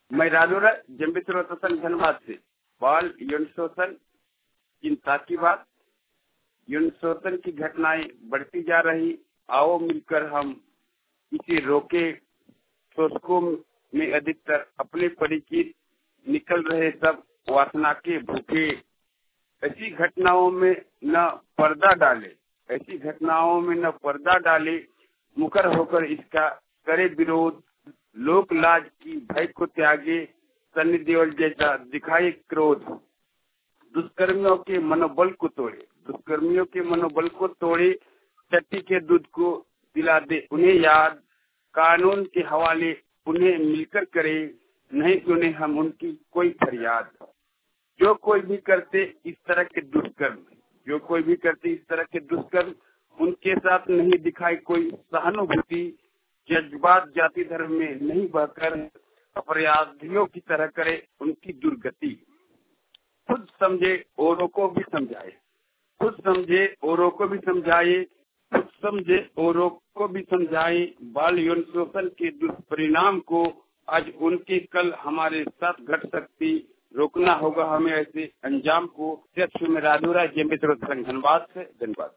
मैं राजोरा जम्बिसर संघ धनबाद से बाल यौन शोषण चिंता की बात। यौन शोषण की घटनाएं बढ़ती जा रही, आओ मिलकर हम इसे रोके। शोषकों में अधिकतर अपने परिचित, निकल रहे सब वासना के भूखे। ऐसी घटनाओं में न पर्दा डाले, ऐसी घटनाओं में न पर्दा डाले, मुखर होकर इसका करे विरोध। लोक लाज की भय को त्यागे, सन्नी देओल जैसा दिखाए क्रोध। दुष्कर्मियों के मनोबल को तोड़े, दुष्कर्मियों के मनोबल को तोड़े। चट्टी के दूध को दिला दे उन्हें याद, कानून के हवाले उन्हें मिलकर करे, नहीं सुने हम उनकी कोई फरियाद। जो कोई भी करते इस तरह के दुष्कर्म, जो कोई भी करते इस तरह के दुष्कर्म, उनके साथ नहीं दिखाई कोई सहानुभूति। जज्बात जाति धर्म में नहीं बहकर अपराधियों की तरह करे उनकी दुर्गति। खुद समझे औरों को भी समझाए, खुद समझे औरों को भी समझाए, खुद समझे औरों को भी समझाए। बाल यौन शोषण के दुष्परिणाम को आज उनके कल हमारे साथ घट सकती, रोकना होगा हमें ऐसे अंजाम को। में राजूरा जम्बिसर संघ धनबाद से धन्यवाद।